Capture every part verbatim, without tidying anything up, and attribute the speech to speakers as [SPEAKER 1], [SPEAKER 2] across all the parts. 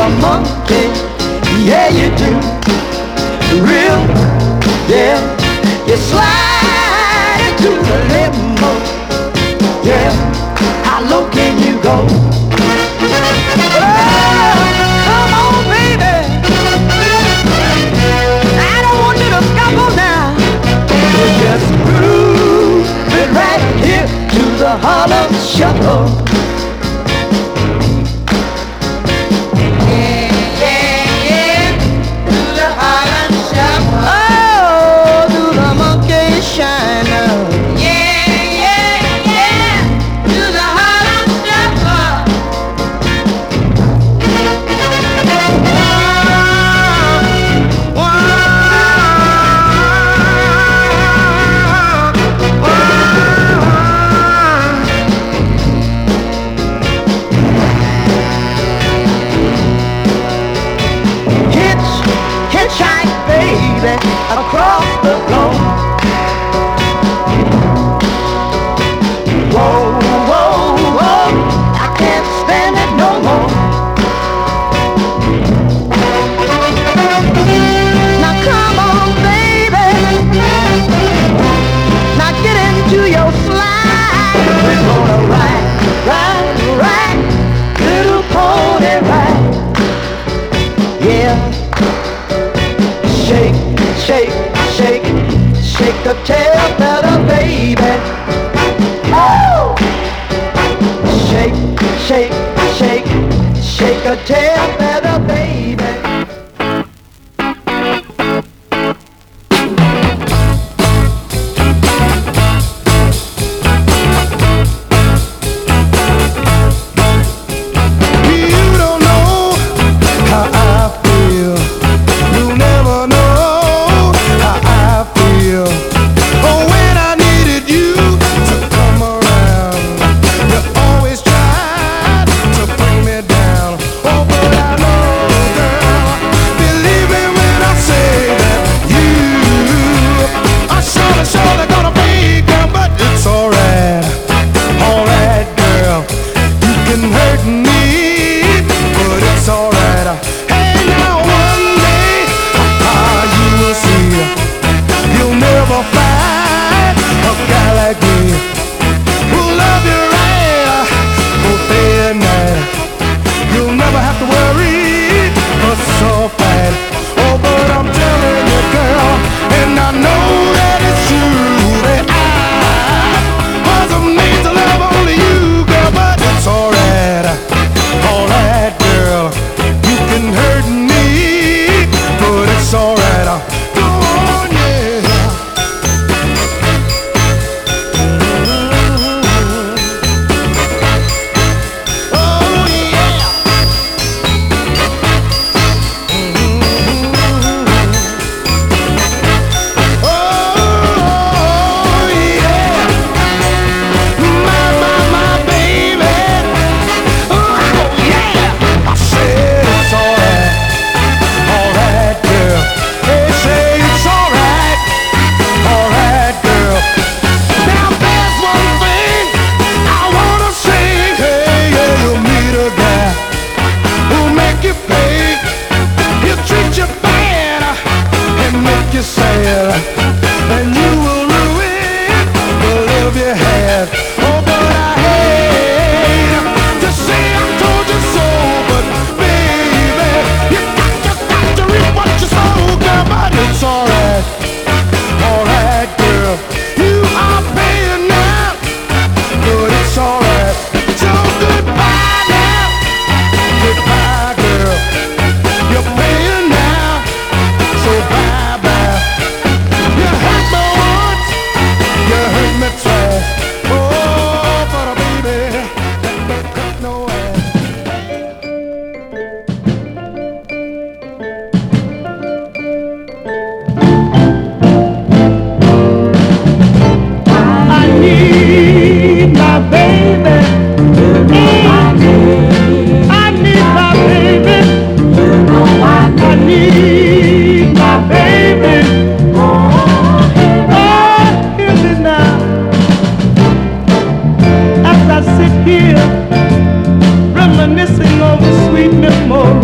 [SPEAKER 1] a monkey. Yeah, you do. Real, yeah. You slide into the limbo. Yeah, how low can you go? Oh, come on, baby. I don't want you to scuffle now. You just groove it right here to the Harlem Shuffle. Across the globe. Whoa, whoa, whoa, I can't stand it no more. Now come on, baby. Now get into your slide. We're gonna ride, ride, ride, little pony ride. Yeah. Shake, shake, shake, shake the tail feather, baby. Oh! Shake, shake, shake, shake a tail feather, baby.
[SPEAKER 2] Always tried to bring me down. Oh, but I know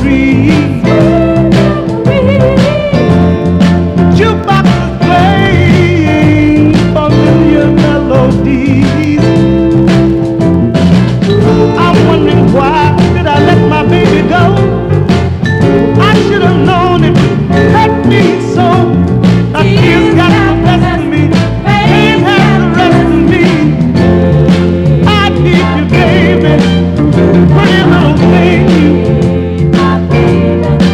[SPEAKER 1] Pretty little thing, my baby.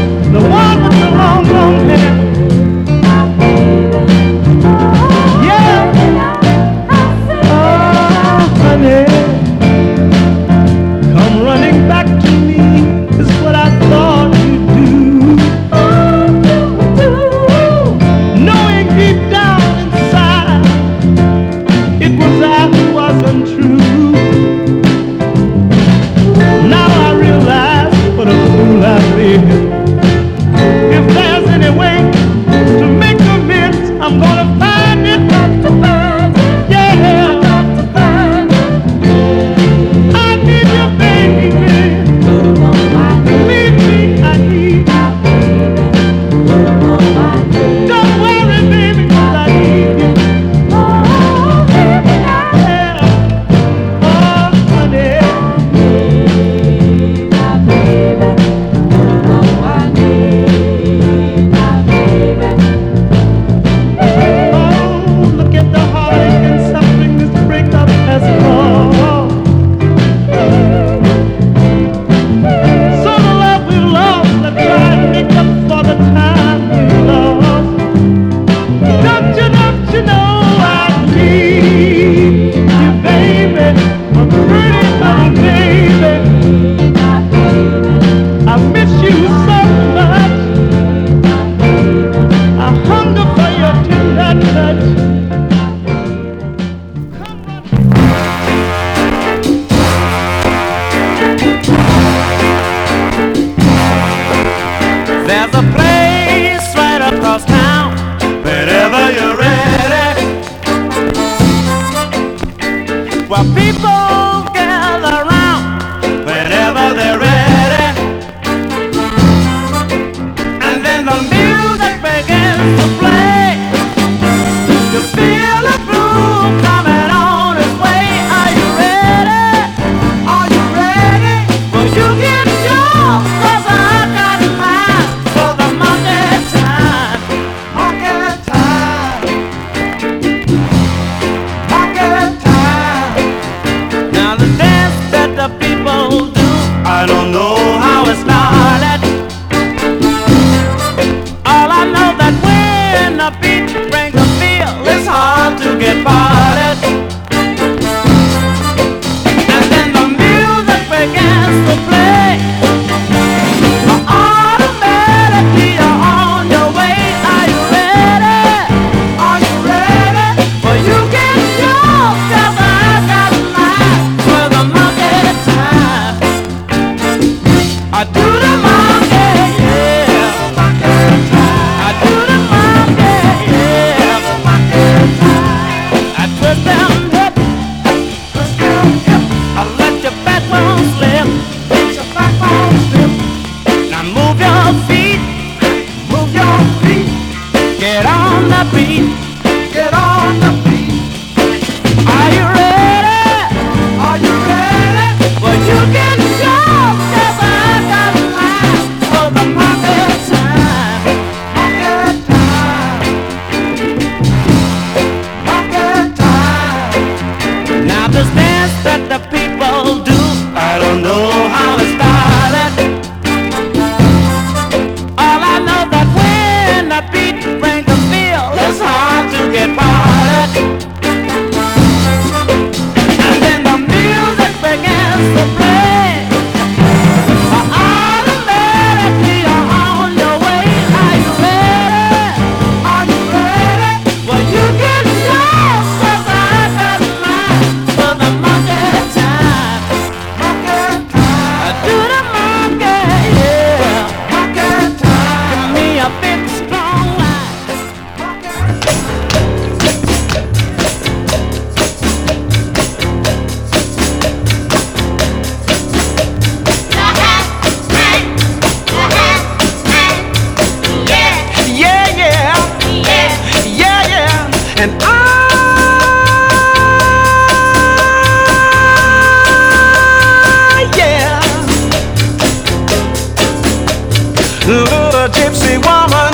[SPEAKER 1] little gypsy woman.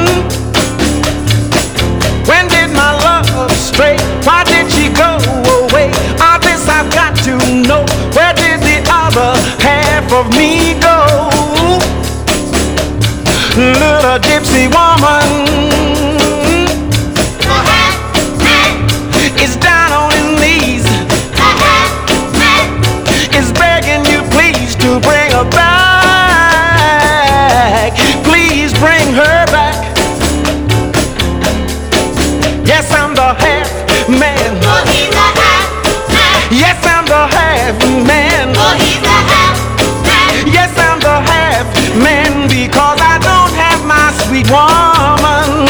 [SPEAKER 1] When did my love stray? Why did she go away? All this I've got to know. Where did the other half of me go? Little gypsy woman is down on his knees, is begging you please to bring her back. Please bring her back. Yes, I'm the half man.
[SPEAKER 2] Oh, he's a half man.
[SPEAKER 1] Yes, I'm the half man.
[SPEAKER 2] Oh, he's a half man.
[SPEAKER 1] Yes, I'm the half man because I don't have my sweet woman.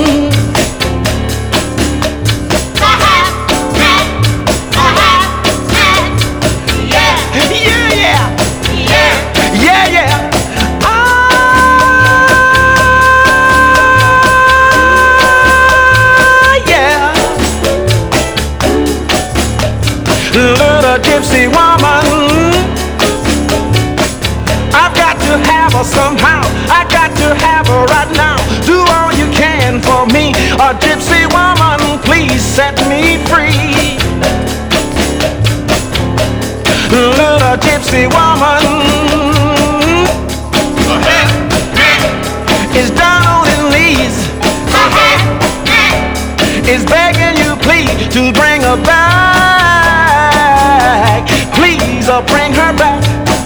[SPEAKER 2] The half man. The half man. Yeah.
[SPEAKER 1] Yeah, yeah.
[SPEAKER 2] Yeah.
[SPEAKER 1] Yeah, yeah. Ah, yeah. Little gypsy woman, I've got to have her somehow. I got to have her right now. Do all you can for me. A gypsy woman, please set me free. Little gypsy woman is down on his knees, is begging you please to bring her back. Please, uh, bring her back.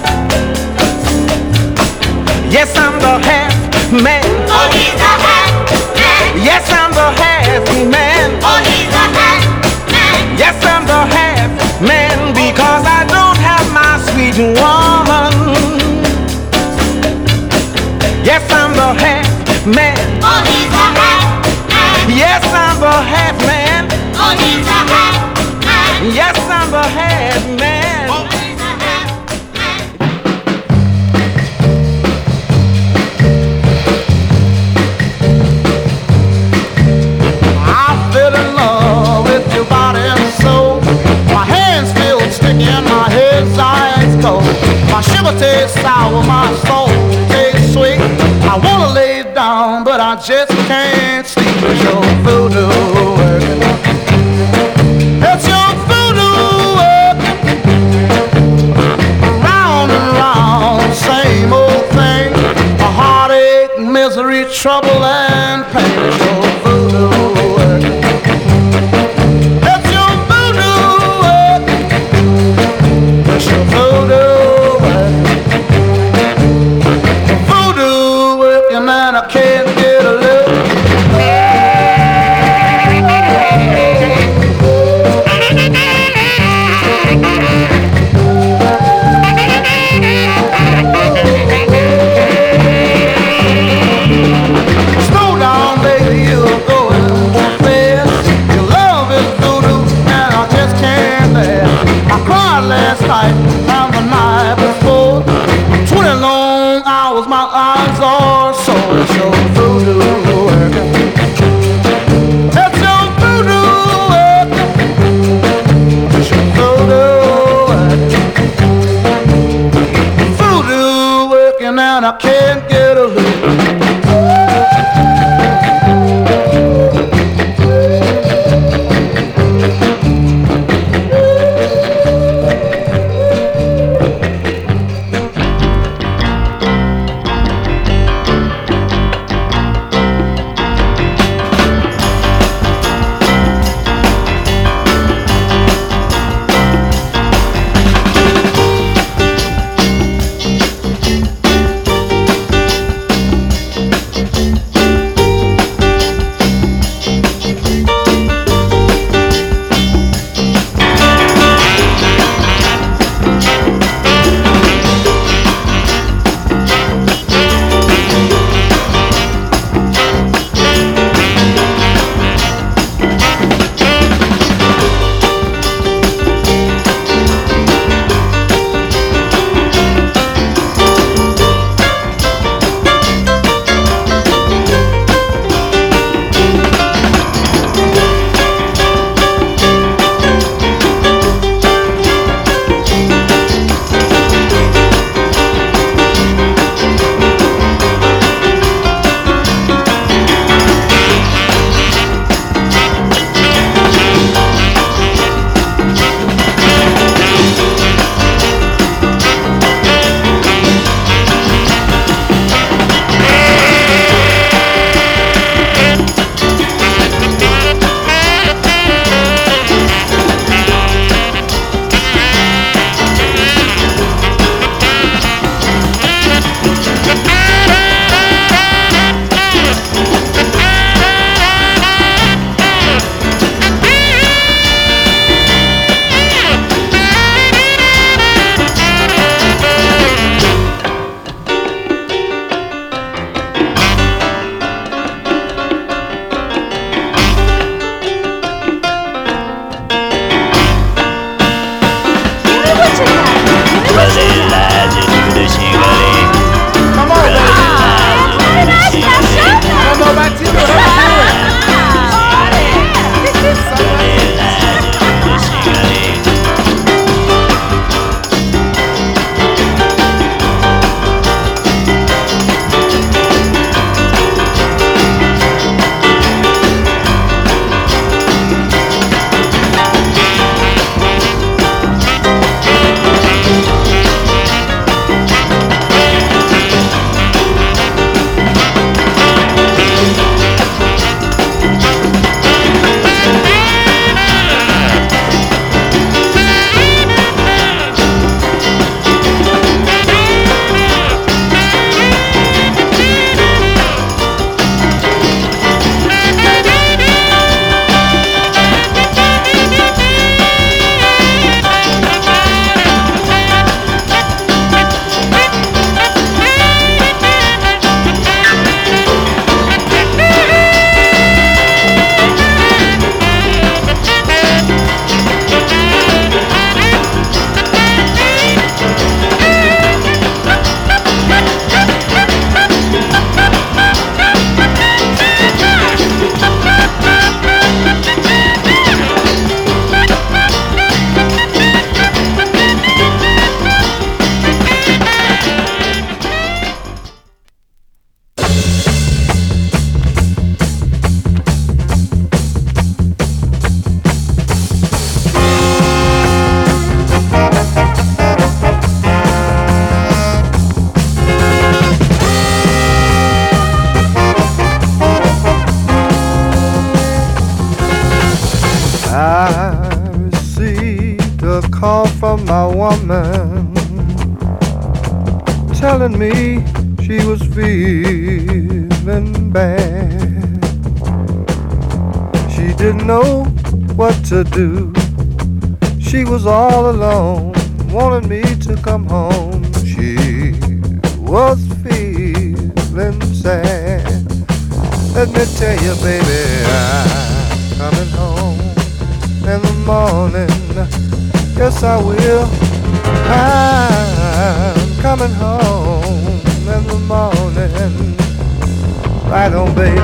[SPEAKER 1] Yes, I'm the half man.
[SPEAKER 2] Oh, he's a half man.
[SPEAKER 1] Yes, I'm the half man.
[SPEAKER 2] Oh, he's a half man.
[SPEAKER 1] Yes, I'm the half man because I don't have my sweet woman. Yes, I'm the half man.
[SPEAKER 2] Oh, he's a half man.
[SPEAKER 1] Yes, I'm the half man.
[SPEAKER 2] Oh, he's a half man.
[SPEAKER 1] Yes, I'm the half man.
[SPEAKER 2] Oh, he's a half man.
[SPEAKER 3] I fell in love with your body and soul. My hands feel sticky and my head's ice cold. My shiver tastes sour, my soul tastes sweet. I wanna lay down, but I just can't sleep. It's your voodoo working. It's your voodoo working. Round and round, same old thing. A heartache, misery, trouble and pain. It's your voodoo working. It's your voodoo working. It's your voodoo working. Voodoo working and I can't get a look. Slow down, baby, you're going too fast. Your love is voodoo and I just can't bear. I cried last night and the night before. Twenty long hours, my eyes are sore. It's your voodoo working. It's your voodoo working. It's your voodoo working. Voodoo working and I can't get a look. woman telling me she was feeling bad. She didn't know what to do. She was all alone, wanted me to come home. She was feeling sad. Let me tell you, baby, I'm coming home in the morning. Yes, I will. I'm coming home in the morning. Right on, baby.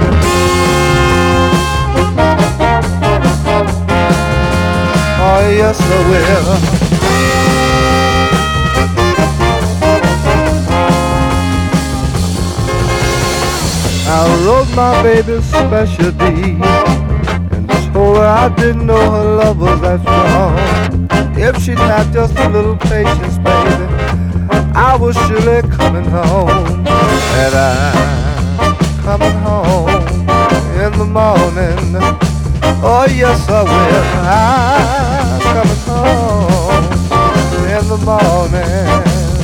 [SPEAKER 3] Oh, yes, I will. I wrote my baby special deed and told her I didn't know her love was that strong. If she'd have just a little patience, baby, I was surely coming home. And I'm coming home in the morning. Oh, yes, I will. I'm coming home in the morning.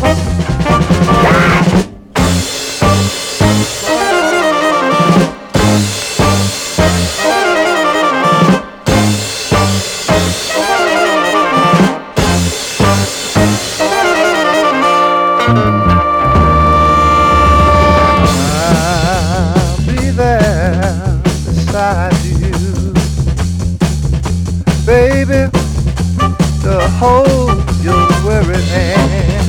[SPEAKER 3] I'll be there beside you, baby, to hold your weary hand.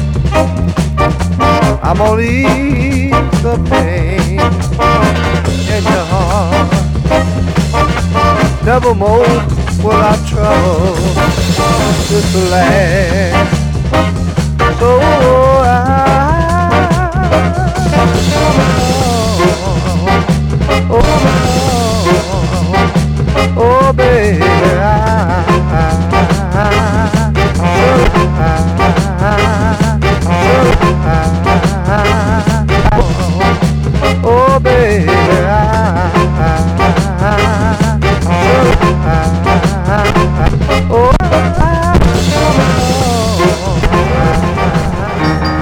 [SPEAKER 3] I'm gonna ease the pain in your heart. Nevermore will I trouble this land. So I, oh, oh, oh, baby, I, oh, baby, oh,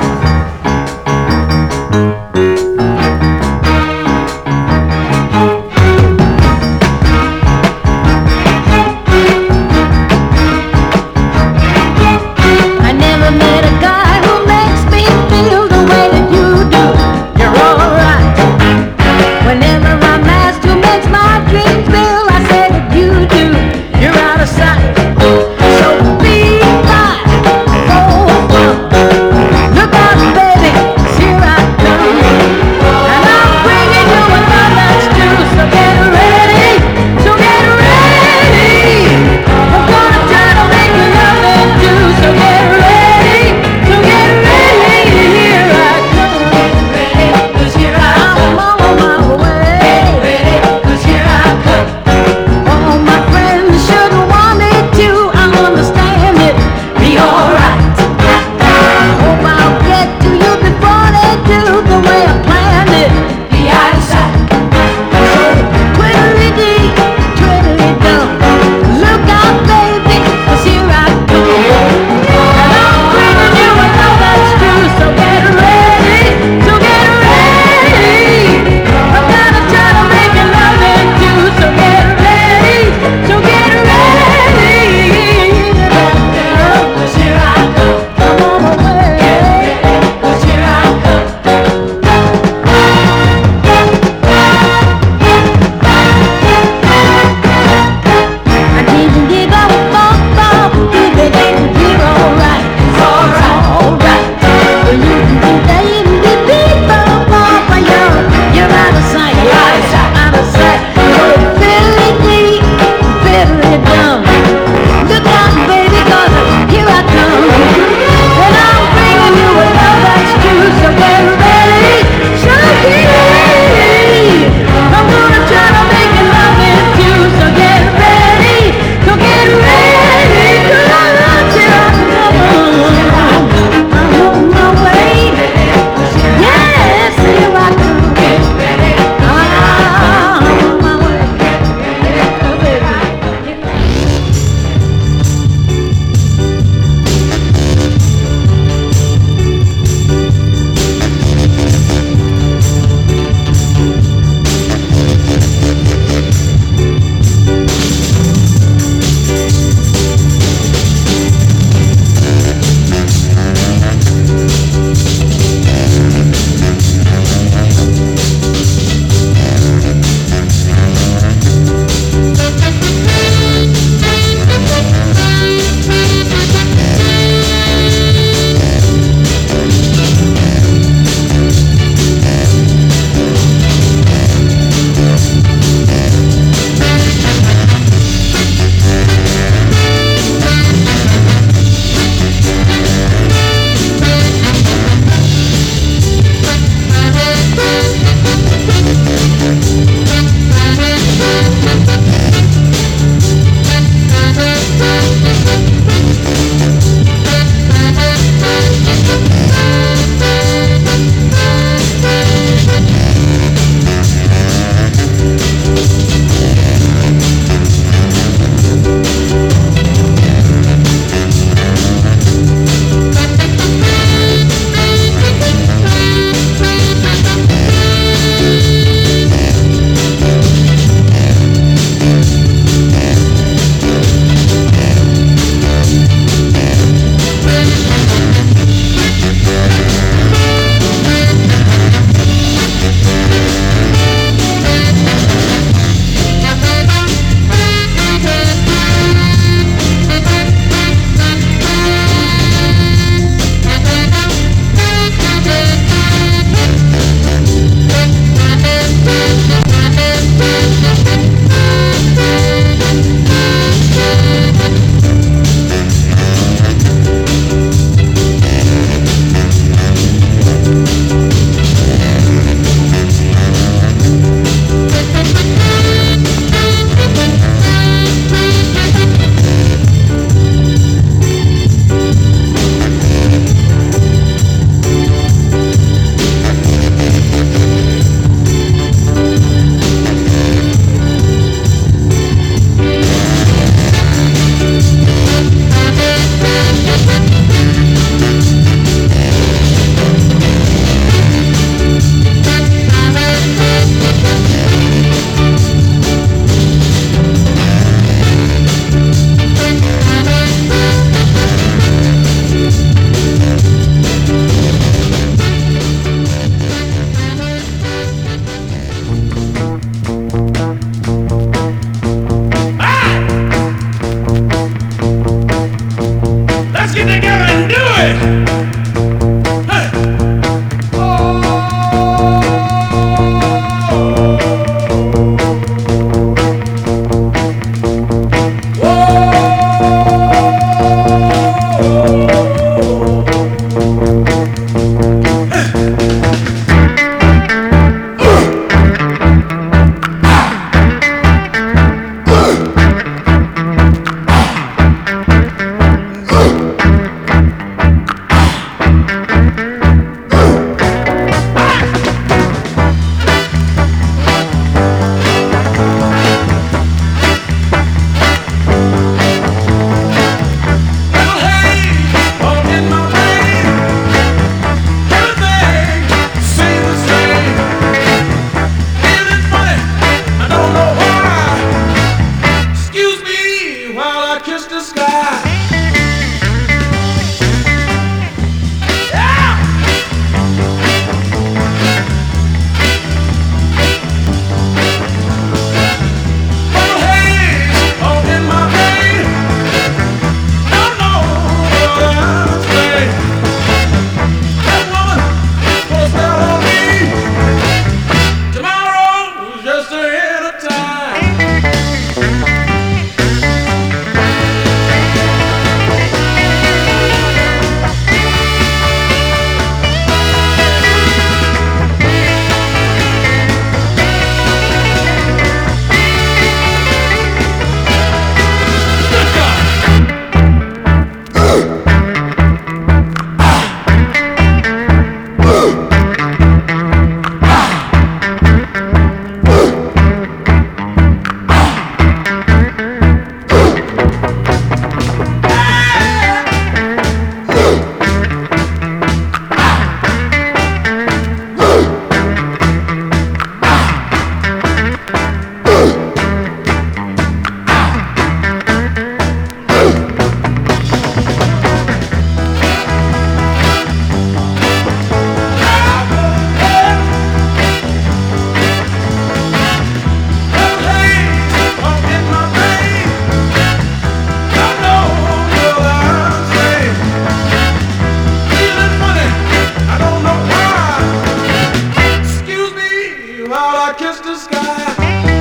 [SPEAKER 3] kiss the sky.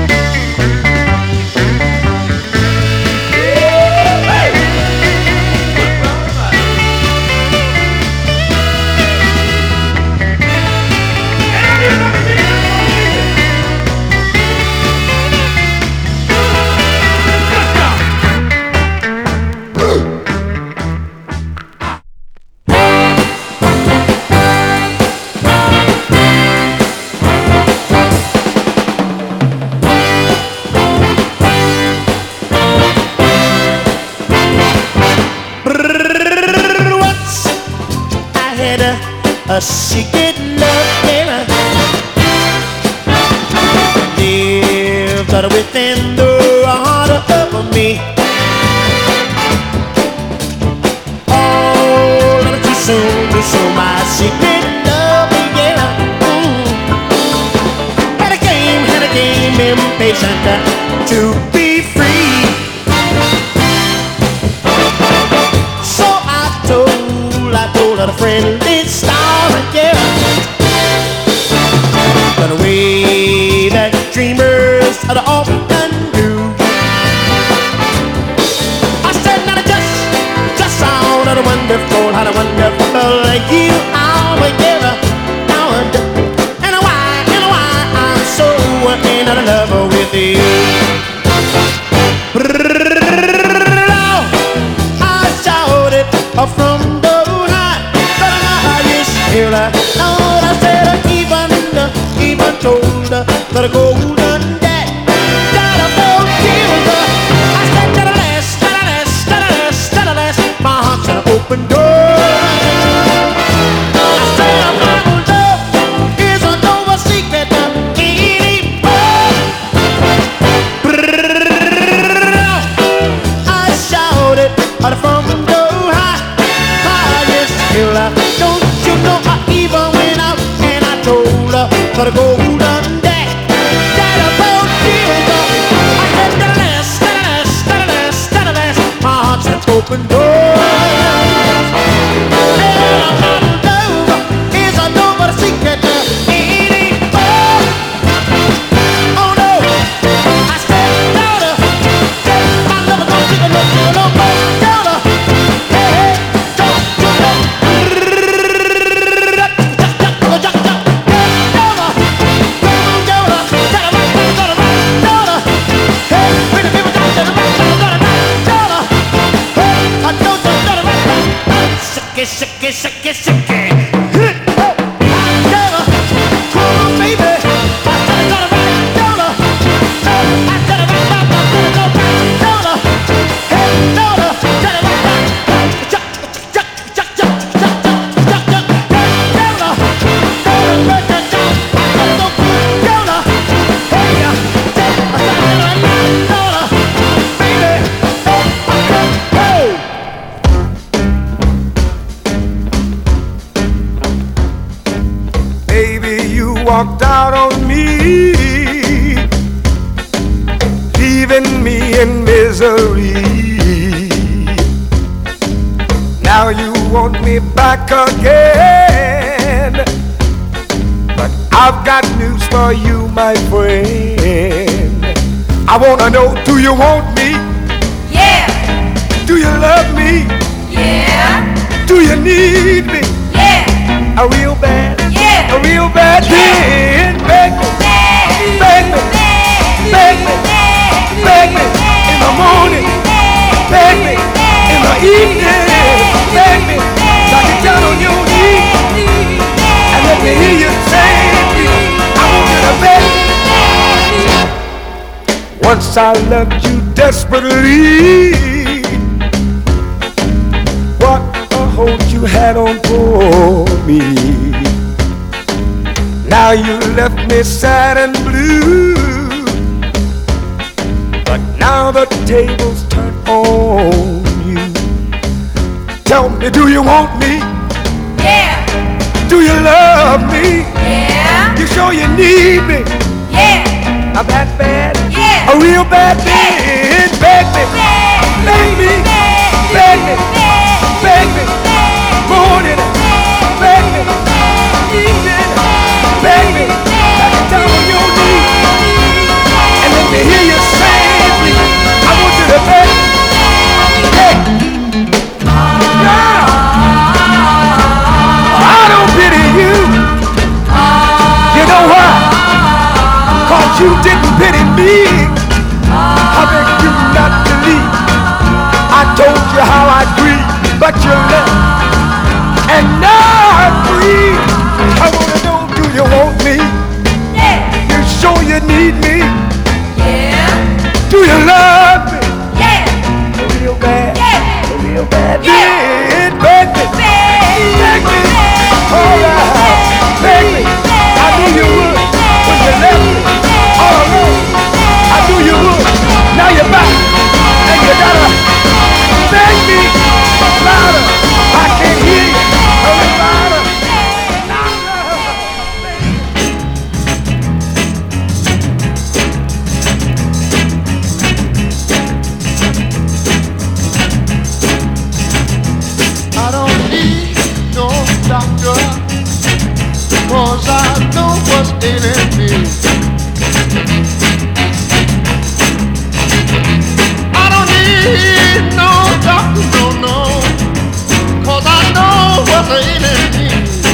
[SPEAKER 4] A secret love affair lived within the heart of me. All of too soon to show my secret love, yeah. Mm. Had a game, had a game, impatient to be free. So I told, I told her a friendly story. The way that dreamers are often do. I said, now just, just sound how wonderful, how wonderful you are, yeah, and why, and why I'm so in love with you. I shouted from the high, but the highest hill. Lord, I said, even even told her that a golden day that I felt killed. I said that a last, that a last, that a last, that a last, my heart's an open door. I said a final love isn't no secret anymore. I shouted from the high, highest hill. Don't you know I even went out and I told her that a golden day that I felt killed. I said that a last, that a last, that a last, that a last, my heart's an open door. Love is a no but a secret anymore. Oh no, I said louder, my love is gonna take a look, a look more louder. Hey, hey, don't you know? Shake it, shake it, shake it.
[SPEAKER 3] Walked out on me, leaving me in misery. Now you want me back again, but I've got news for you, my friend. I wanna know, do you want me?
[SPEAKER 2] Yeah,
[SPEAKER 3] Do you love me?
[SPEAKER 2] yeah,
[SPEAKER 3] Do you need me?
[SPEAKER 2] yeah,
[SPEAKER 3] A real bad,
[SPEAKER 2] yeah,
[SPEAKER 3] a real bad thing. Beg me, beg me, beg me, beg me in the morning, beg me in the evening, beg me so I can down on your knees and let me hear you say, I want you to beg me. Once I loved you desperately, what a hold you had on for me. Now you left me sad and blue, but now the tables turn on you. Tell me, do you want me?
[SPEAKER 2] yeah,
[SPEAKER 3] Do you love me?
[SPEAKER 2] yeah,
[SPEAKER 3] You sure you need me?
[SPEAKER 2] yeah,
[SPEAKER 3] I'm that bad,
[SPEAKER 2] yeah,
[SPEAKER 3] a real bad thing. Beg me, beg me, beg me, beg me, morning, beg me, evening, beg me, I can down on your knees.
[SPEAKER 1] you didn't pity me, I beg you not to leave. I told you how I grieve, but you left, and now I'm free. I wanna know, do you want me?
[SPEAKER 2] Yeah.
[SPEAKER 1] You sure you need me?
[SPEAKER 2] Yeah.
[SPEAKER 1] Do you love me?
[SPEAKER 2] Yeah.
[SPEAKER 1] Real bad,
[SPEAKER 2] Yeah.
[SPEAKER 1] real bad.
[SPEAKER 2] Yeah.
[SPEAKER 1] Beg me,
[SPEAKER 2] Beg.
[SPEAKER 1] beg me, all right, beg me. I knew you would when you left me all alone. I knew you would. Now you're back, and you gotta beg me louder. I can't hear you. A little louder, louder.
[SPEAKER 3] I don't need no doctor, 'cause I know what's ailing me. I don't need no doctor, no, no, 'cause I know what's ailing me.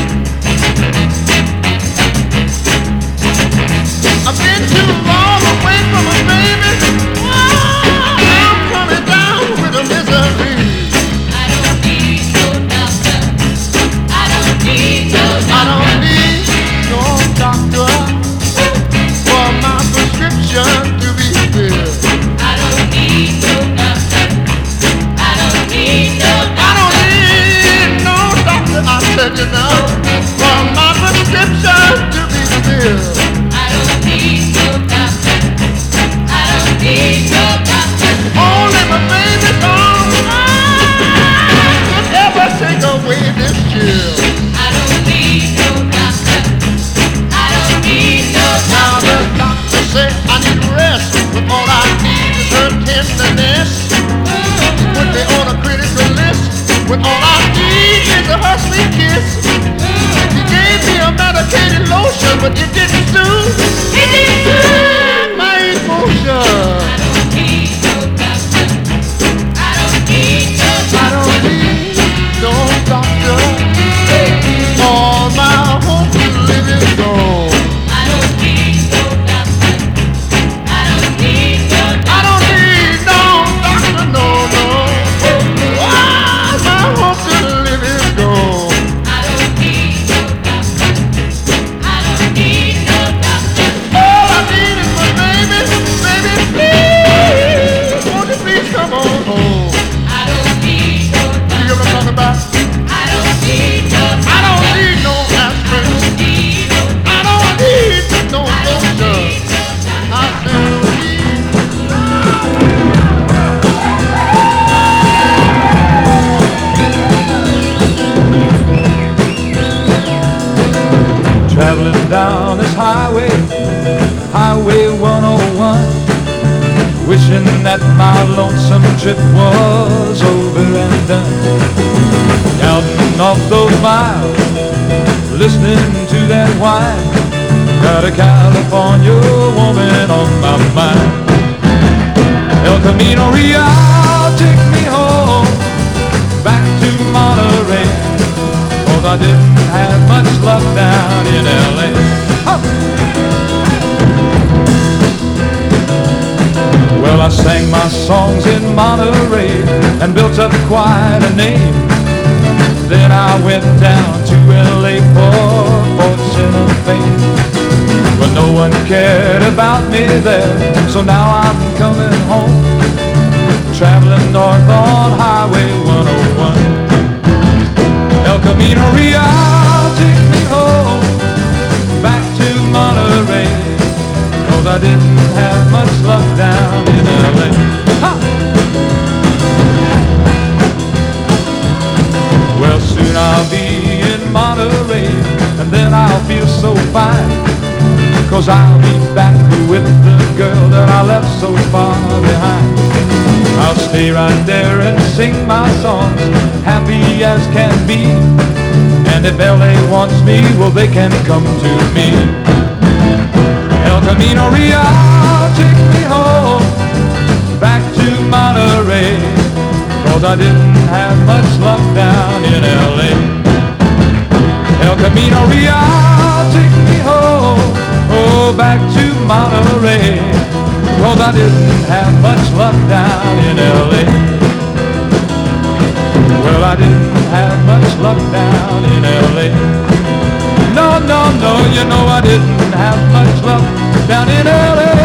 [SPEAKER 3] I've been too long away from a baby. I'm coming down with a misery.
[SPEAKER 2] I don't need no doctor. I don't need no
[SPEAKER 3] I don't need no doctor for my prescription to be filled.
[SPEAKER 2] I don't need no doctor. I don't need no
[SPEAKER 3] I don't need no doctor, I said you know, for my prescription to be filled.
[SPEAKER 2] I don't need no doctor. I don't need no doctor.
[SPEAKER 3] Only my baby gone could ever take away this chill.
[SPEAKER 2] I don't need no doctor. I don't need no
[SPEAKER 3] Now
[SPEAKER 2] doctor.
[SPEAKER 3] the doctor said I need rest, but all I need is her tenderness. Put me on a critical list, when all I need is a her sweet kiss. He gave me a medicated lotion, but it didn't soothe. It didn't soothe my emotion.
[SPEAKER 2] I don't need no doctor. I don't need no
[SPEAKER 3] I
[SPEAKER 2] doctor.
[SPEAKER 3] don't need no doctor. All my hope is living gone.
[SPEAKER 2] I don't need no doctor. I don't need no
[SPEAKER 3] I don't need no doctor, no, no. All my hope is living gone.
[SPEAKER 2] I don't need no doctor. I don't need no doctor.
[SPEAKER 3] All I need is my baby, baby, please. Won't you please come on home?
[SPEAKER 2] I don't need no
[SPEAKER 3] You
[SPEAKER 2] doctor.
[SPEAKER 3] get what I'm talking about?
[SPEAKER 2] I don't need no
[SPEAKER 3] I don't
[SPEAKER 2] doctor.
[SPEAKER 3] need no aspirin.
[SPEAKER 2] Need no
[SPEAKER 3] I don't need no
[SPEAKER 2] I don't
[SPEAKER 3] lotion.
[SPEAKER 2] need no doctor.
[SPEAKER 3] I still need.
[SPEAKER 1] Traveling down this highway, Highway one oh one, wishing that my lonesome trip was over and done. Counting off those miles, listening to that whine, got a California woman on my mind. El Camino Real, take me home, back to Monterey, 'cause I didn't have much luck down in L A. Oh. Well, I sang my songs in Monterey and built up quite a name. Then I went down to L A for fortune and fame. Well, no one cared about me there, so now I'm coming home, traveling north on Highway one oh one. El Camino Real, take me home, back to Monterey, 'cause I didn't have much luck down in L A. Ha! Well, soon I'll be in Monterey, and then I'll feel so fine, 'cause I'll be back with the girl that I left so far behind. I'll stay right there and sing my songs, happy as can be. And if L A wants me, well, they can come to me. El Camino Real, take me home, back to Monterey, 'cause I didn't have much luck down in L A. El Camino Real, take me home, oh, back to
[SPEAKER 5] Monterey, 'cause I didn't have much luck down in L A. Well, I didn't have much luck down in L A. No, no, no, you know I didn't have much luck down in L A.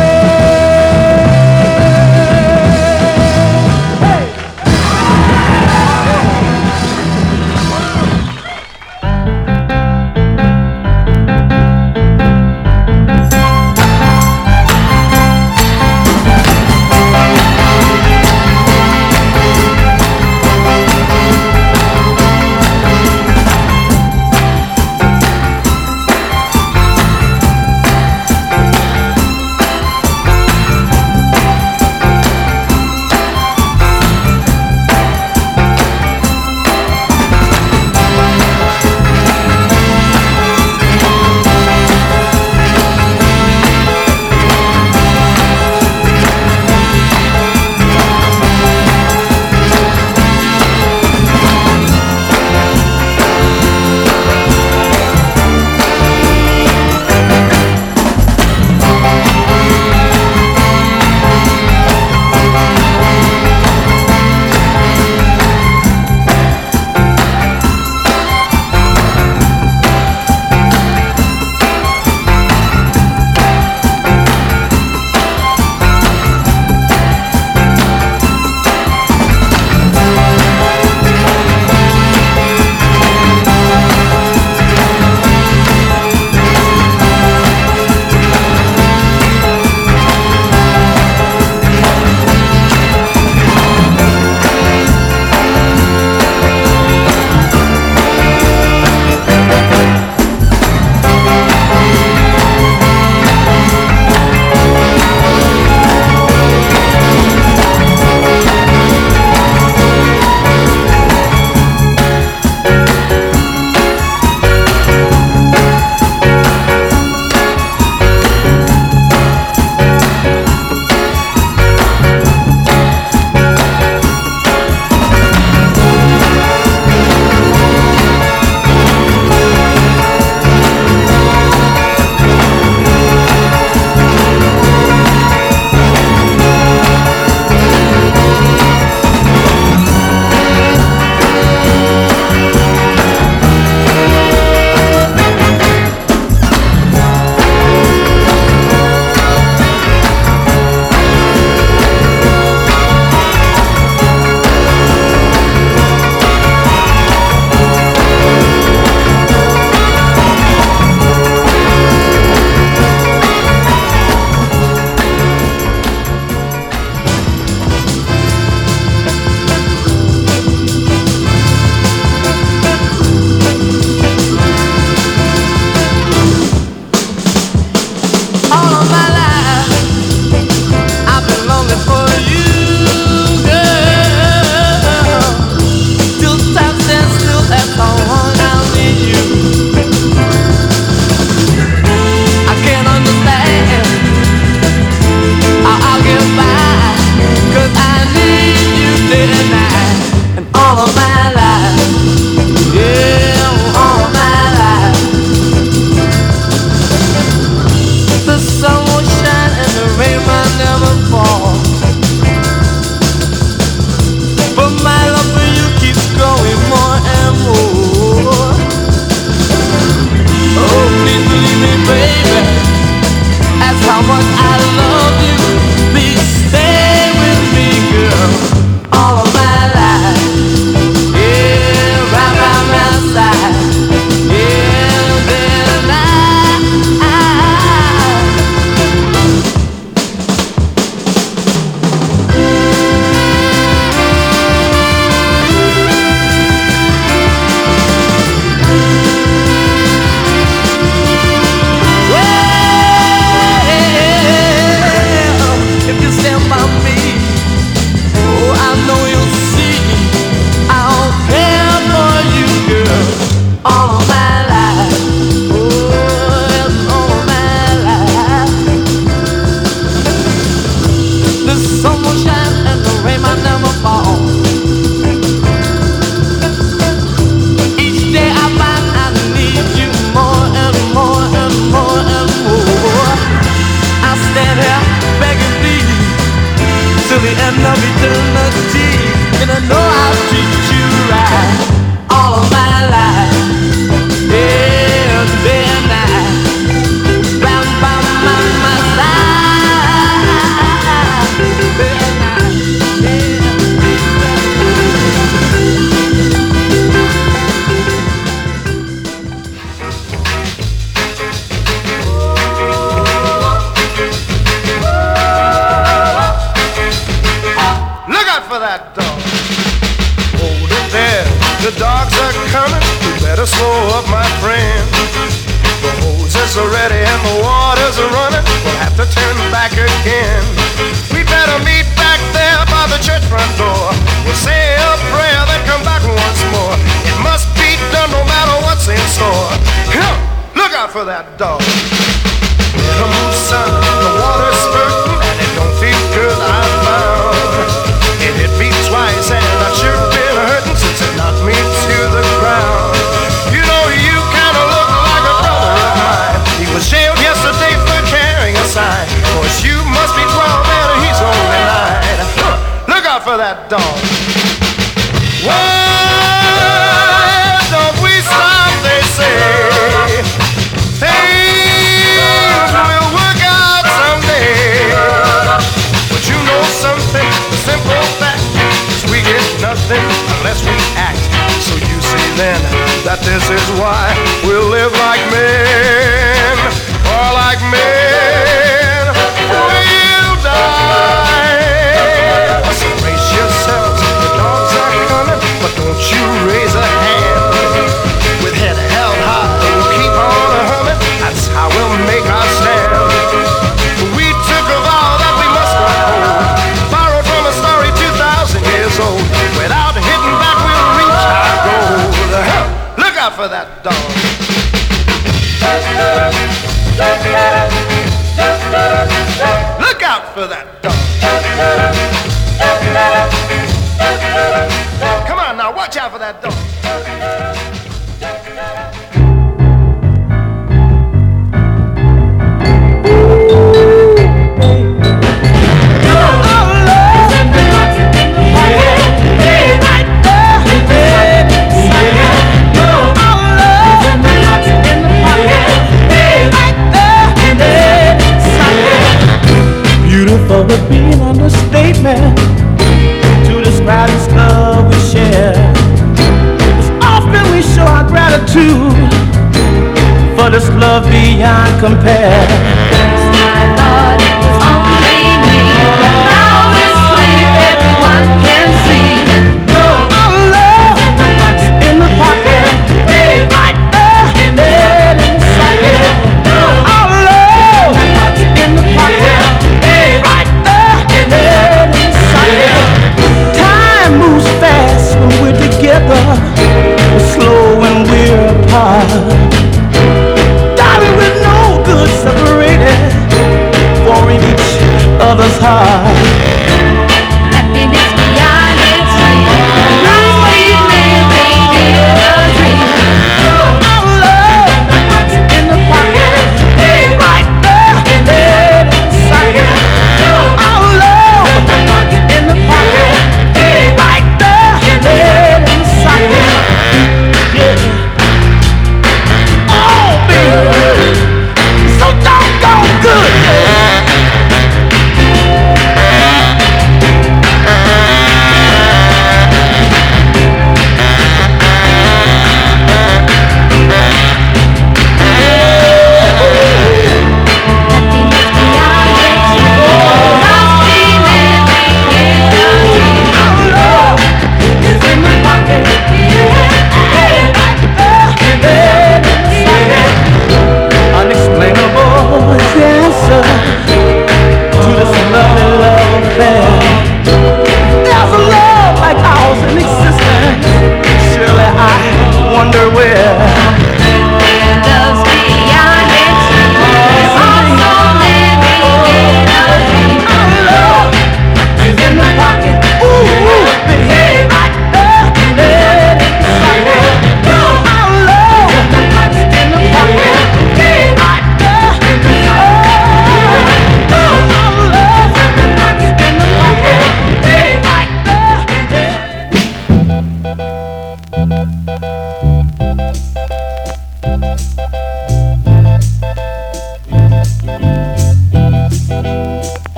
[SPEAKER 3] better slow up, my friend. The hoses are ready and the waters are running. We'll have to turn back again. We better meet back there by the church front door. We'll say a prayer, then come back once more. It must be done no matter what's in store. Huh, look out for that dog. Come on, son, the water's spurting and it don't feel good, I found. It hit me twice and I've sure been hurting since it knocked me to the ground. You know, you kinda look like a brother of mine. He was jailed yesterday for carrying a sign. Course you must be twelve and he's only nine. Huh, look out for that dog. Why don't we stop, they say. Things will work out someday. But you know something, the simple fact is we get nothing unless we act. So you see then that this is why we'll live like men, or like men will die. So brace yourselves, the dogs are coming, but don't you raise a hand. With head held high, we'll keep on humming. That's how we'll make our stand. We took a vow that we must uphold, borrowed from a story two thousand years old. Without hitting back, we'll reach our goal. Look out for that dog. Look out for that dog. Come on now, watch out for that dog.
[SPEAKER 4] Beautiful would be an understatement to describe this love we share. As often we show our gratitude for this love beyond compare.
[SPEAKER 2] My Lord, it was only me. Now it's clear, everyone can see.
[SPEAKER 4] Our love in the pocket, right there, dead inside it. Our love in the pocket, right there, dead inside it. Time moves fast when we're together, but slow when we're apart. Darling, with no good separation.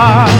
[SPEAKER 5] heart.